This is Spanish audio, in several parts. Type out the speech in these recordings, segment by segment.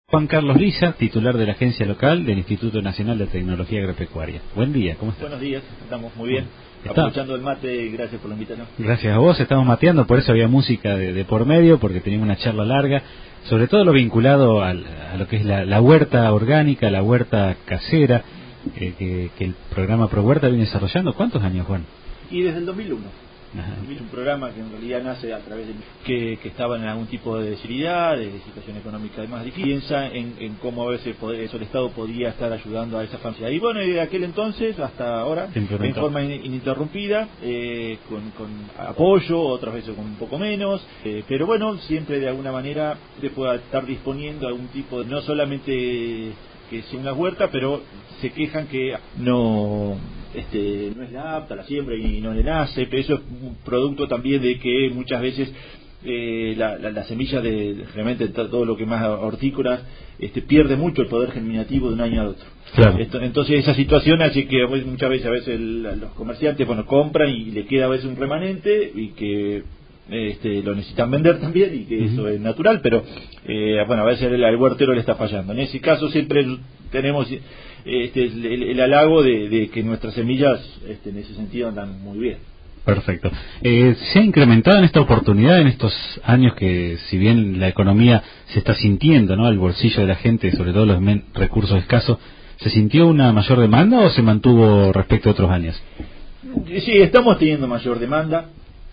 Juan Carlos Liza, titular de la agencia local del Instituto Nacional de Tecnología Agropecuaria. Buen día, ¿cómo estás? Buenos días, estamos muy bien. Aprovechando el mate, gracias por la invitación. Gracias a vos, estamos mateando, por eso había música de por medio, porque teníamos una charla larga, sobre todo lo vinculado a lo que es la huerta orgánica, la huerta casera, que el programa Pro Huerta viene desarrollando. ¿Cuántos años, Juan? Y desde el 2001. Ajá. Es un programa que en realidad nace a través de que estaban en algún tipo de debilidad, de situación económica más difícil. Piensa en cómo a veces el Estado podía estar ayudando a esa familia. Y bueno, de aquel entonces hasta ahora, en forma ininterrumpida, con apoyo, otras veces con un poco menos, pero bueno, siempre de alguna manera se pueda estar disponiendo algún tipo, no solamente que sea una huerta, pero se quejan que no es la apta la siembra y no le nace, pero eso es un producto también de que muchas veces la semilla de realmente todo lo que más hortícolas pierde mucho el poder germinativo de un año al otro. Claro. Entonces esa situación hace que muchas veces los comerciantes compran y le queda a veces un remanente y que lo necesitan vender también y que eso es natural, pero a veces el huertero le está fallando. En ese caso siempre tenemos el halago de que nuestras semillas en ese sentido andan muy bien. Perfecto. ¿Se ha incrementado en esta oportunidad, en estos años que, si bien la economía se está sintiendo, ¿no?, al bolsillo de la gente, sobre todo los recursos escasos, ¿se sintió una mayor demanda o se mantuvo respecto a otros años? Sí, estamos teniendo mayor demanda.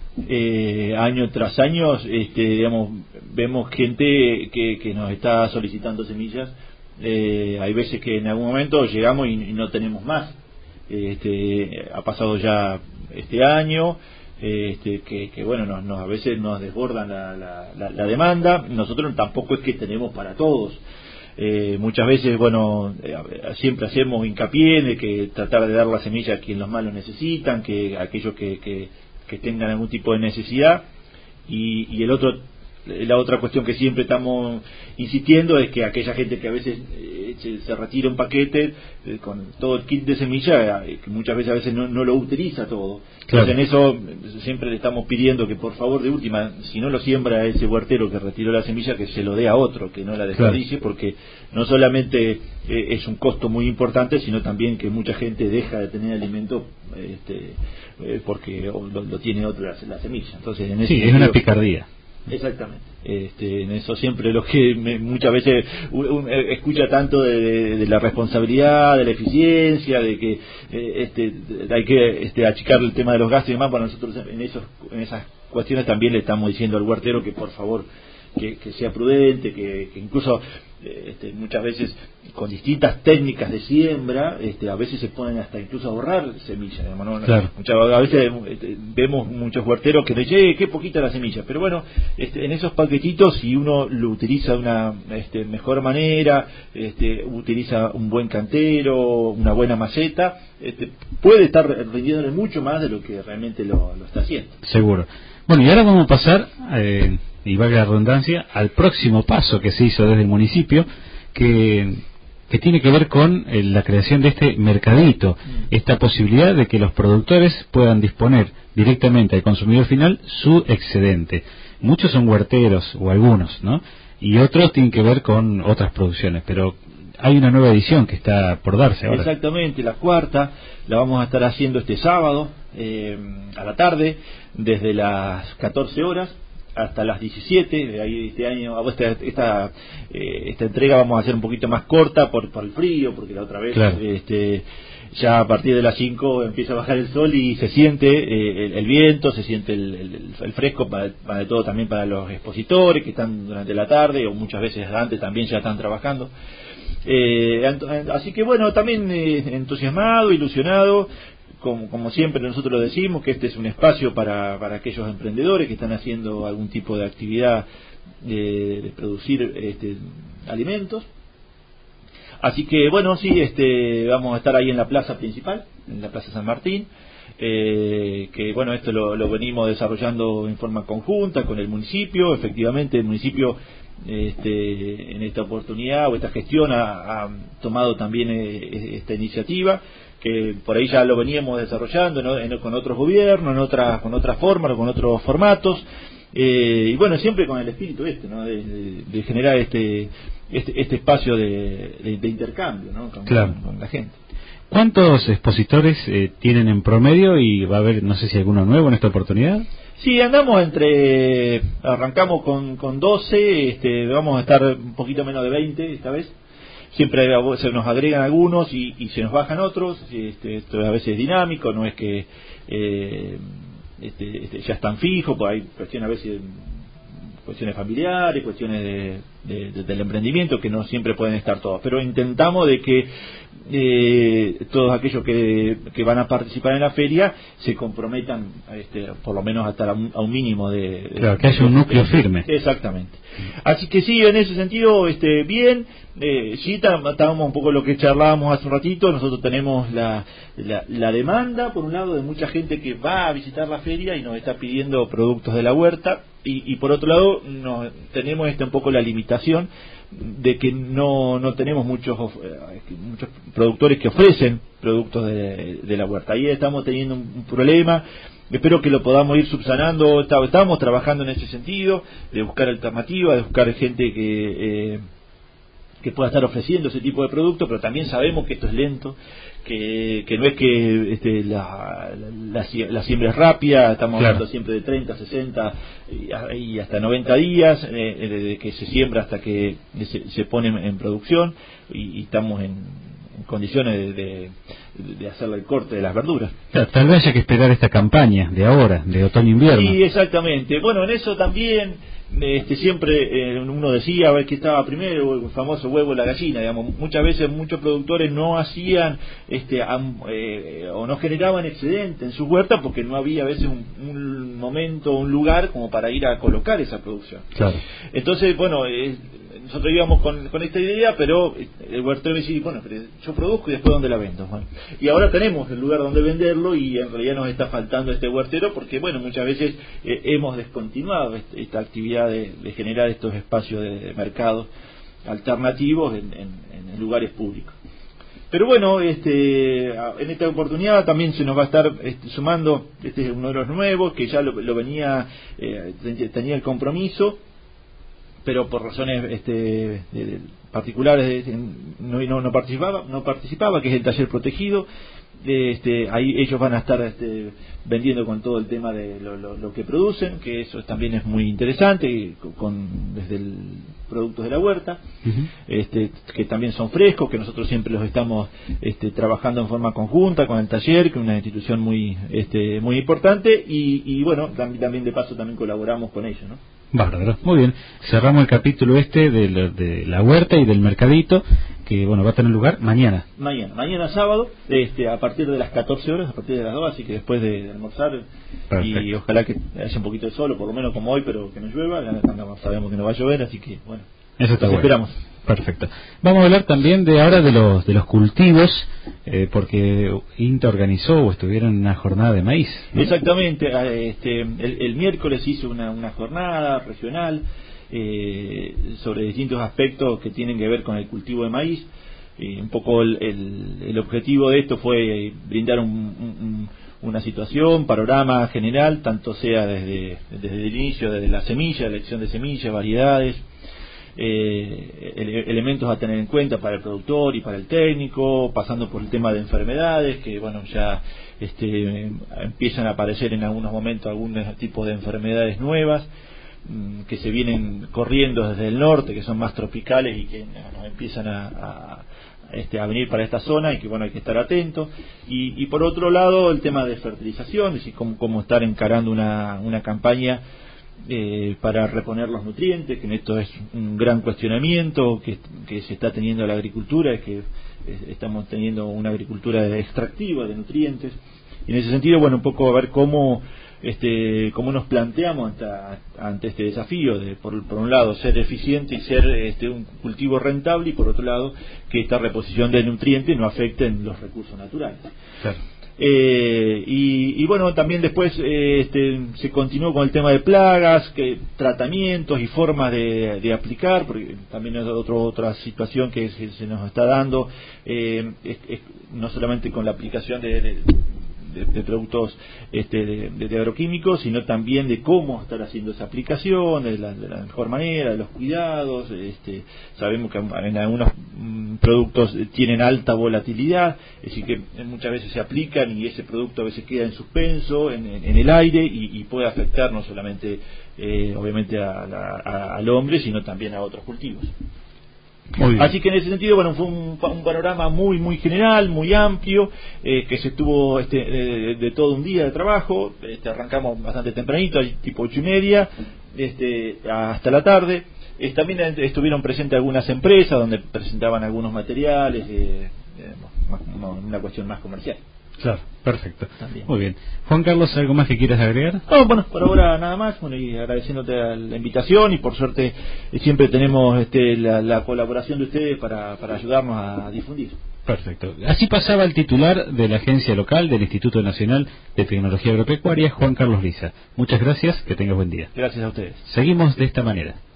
Año tras año, vemos gente que nos está solicitando semillas. Hay veces que en algún momento llegamos y no tenemos más. Ha pasado ya este año, que bueno, a veces nos desbordan la demanda. Nosotros tampoco es que tenemos para todos. Muchas veces, siempre hacemos hincapié de que tratar de dar la semilla a quienes los más lo necesitan, que aquellos que tengan algún tipo de necesidad, y la otra cuestión que siempre estamos insistiendo es que aquella gente que a veces se retira un paquete con todo el kit de semilla, que muchas veces no lo utiliza todo. Claro. Entonces en eso siempre le estamos pidiendo que por favor, de última, si no lo siembra ese huertero que retiró la semilla, que se lo dé a otro, que no la desperdicie, claro, porque no solamente es un costo muy importante, sino también que mucha gente deja de tener alimento porque lo tiene otra la semilla. Entonces en ese sentido, es una picardía. Exactamente. En eso siempre lo que muchas veces uno escucha tanto de la responsabilidad, de la eficiencia, de que hay que achicar el tema de los gastos y demás. Bueno, nosotros en esas cuestiones también le estamos diciendo al huertero que por favor que sea prudente, que incluso muchas veces con distintas técnicas de siembra, a veces se ponen hasta incluso a ahorrar semillas, ¿no? Claro. A veces vemos muchos huerteros que dicen, qué poquita la semilla, pero bueno, en esos paquetitos, si uno lo utiliza de una mejor manera, utiliza un buen cantero, una buena maceta, puede estar rindiéndole mucho más de lo que realmente lo está haciendo. Seguro. Bueno, y ahora vamos a pasar, y valga la redundancia, al próximo paso que se hizo desde el municipio, que tiene que ver con la creación de este mercadito, esta posibilidad de que los productores puedan disponer directamente al consumidor final su excedente. Muchos son huerteros, o algunos, ¿no? Y otros tienen que ver con otras producciones, pero hay una nueva edición que está por darse ahora. Exactamente, la cuarta la vamos a estar haciendo este sábado a la tarde, desde las 14 horas hasta las 17. De ahí este año esta entrega vamos a hacer un poquito más corta por el frío, porque la otra vez, claro, ya a partir de las 5 empieza a bajar el sol y se siente el viento, se siente el fresco, para todo también para los expositores que están durante la tarde, o muchas veces antes también ya están trabajando. Así que bueno, también entusiasmado, ilusionado, como siempre nosotros lo decimos, que este es un espacio para aquellos emprendedores que están haciendo algún tipo de actividad de producir alimentos. Así que bueno, sí, vamos a estar ahí en la plaza principal, en la Plaza San Martín, que bueno, esto lo venimos desarrollando en forma conjunta con el municipio. Efectivamente el municipio en esta oportunidad o esta gestión ha tomado también esta iniciativa, que por ahí ya lo veníamos desarrollando, ¿no?, con otros gobiernos, con otras formas, con otros formatos. y bueno, siempre con el espíritu ¿no? de generar este espacio de intercambio, ¿no? Con la gente. ¿Cuántos expositores tienen en promedio y va a haber, no sé si alguno nuevo en esta oportunidad? Sí, arrancamos con 12, vamos a estar un poquito menos de 20 esta vez. Siempre se nos agregan algunos y se nos bajan otros. Esto a veces es dinámico, no es que ya están fijos, pues hay cuestiones a veces, cuestiones familiares, cuestiones del emprendimiento que no siempre pueden estar todos, pero intentamos de que todos aquellos que van a participar en la feria se comprometan por lo menos hasta a un mínimo claro, que haya un núcleo firme. Exactamente. Así que sí, en ese sentido bien. Sí, estábamos un poco lo que charlábamos hace un ratito. Nosotros tenemos la demanda, por un lado, de mucha gente que va a visitar la feria y nos está pidiendo productos de la huerta, y por otro lado tenemos un poco la limitación de que no tenemos muchos productores que ofrecen productos de la huerta. Ahí estamos teniendo un problema. Espero que lo podamos ir subsanando. Estamos trabajando en ese sentido, de buscar alternativas, de buscar gente que pueda estar ofreciendo ese tipo de productos, pero también sabemos que esto es lento, que no es que la siembra es rápida. Estamos hablando siempre de 30, 60 y hasta 90 días de que se siembra hasta que se pone en producción, y estamos en condiciones de hacer el corte de las verduras. Claro, tal vez haya que esperar esta campaña de ahora, de otoño-invierno. Sí, exactamente. Bueno, en eso también siempre uno decía, a ver qué estaba primero, el famoso huevo o la gallina, digamos. Muchas veces muchos productores no hacían o no generaban excedente en su huerta porque no había a veces un momento, un lugar como para ir a colocar esa producción. Claro. Entonces, bueno, nosotros íbamos con esta idea, pero el huertero decía, bueno, pero yo produzco y después ¿dónde la vendo? Bueno, y ahora tenemos el lugar donde venderlo, y en realidad nos está faltando este huertero porque, bueno, muchas veces hemos descontinuado esta actividad de generar estos espacios de mercado alternativos en lugares públicos. Pero bueno, en esta oportunidad también se nos va a estar sumando, este es uno de los nuevos, que ya lo venía, tenía el compromiso, pero por razones particulares no participaba, que es el taller protegido. Ahí ellos van a estar vendiendo con todo el tema de lo que producen, que eso también es muy interesante, desde el productos de la huerta, que también son frescos, que nosotros siempre los estamos trabajando en forma conjunta con el taller, que es una institución muy importante, y bueno, también de paso también colaboramos con ellos, ¿no? Bárbaro, muy bien. Cerramos el capítulo de la huerta y del mercadito, que bueno, va a tener lugar mañana sábado, a partir de las 14 horas, a partir de las 2, así que después de almorzar. Perfecto. Y ojalá que haya un poquito de sol, o por lo menos como hoy, pero que no llueva. Sabemos que no va a llover, así que bueno, eso está bueno. Esperamos. Perfecto. Vamos a hablar también de ahora de los cultivos, porque INTA organizó o estuvieron en una jornada de maíz, ¿no? Exactamente. El miércoles hizo una jornada regional sobre distintos aspectos que tienen que ver con el cultivo de maíz. Un poco el objetivo de esto fue brindar una situación, panorama general, tanto sea desde el inicio, desde la semilla, elección de semillas, variedades, elementos a tener en cuenta para el productor y para el técnico, pasando por el tema de enfermedades, que bueno, ya empiezan a aparecer en algunos momentos algunos tipos de enfermedades nuevas que se vienen corriendo desde el norte, que son más tropicales y que nos empiezan a venir para esta zona, y que bueno, hay que estar atentos. Y por otro lado, el tema de fertilización, es decir, cómo estar encarando una campaña para reponer los nutrientes, que en esto es un gran cuestionamiento que se está teniendo en la agricultura, es que estamos teniendo una agricultura extractiva de nutrientes, y en ese sentido, bueno, un poco a ver cómo nos planteamos ante este desafío de, por un lado, ser eficiente y ser un cultivo rentable, y por otro lado, que esta reposición de nutrientes no afecte en los recursos naturales. Claro. Y bueno, también después se continuó con el tema de plagas, tratamientos y formas de aplicar, porque también es otra situación que se nos está dando, no solamente con la aplicación de de productos de agroquímicos, sino también de cómo estar haciendo esa aplicación, de la mejor manera, de los cuidados. Sabemos que en algunos productos tienen alta volatilidad, es decir, que muchas veces se aplican y ese producto a veces queda en suspenso, en el aire, y puede afectar no solamente obviamente al hombre, sino también a otros cultivos. Así que en ese sentido, bueno, fue un panorama muy general, muy amplio, que se estuvo de todo un día de trabajo. Arrancamos bastante tempranito, tipo 8:30, hasta la tarde. También estuvieron presentes algunas empresas donde presentaban algunos materiales, una cuestión más comercial. Claro, perfecto. También. Muy bien. Juan Carlos, ¿algo más que quieras agregar? No, bueno, por ahora nada más. Bueno, y agradeciéndote la invitación, y por suerte siempre tenemos la colaboración de ustedes para ayudarnos a difundir. Perfecto. Así pasaba el titular de la agencia local del Instituto Nacional de Tecnología Agropecuaria, Juan Carlos Liza. Muchas gracias, que tengas buen día. Gracias a ustedes. Seguimos de esta manera.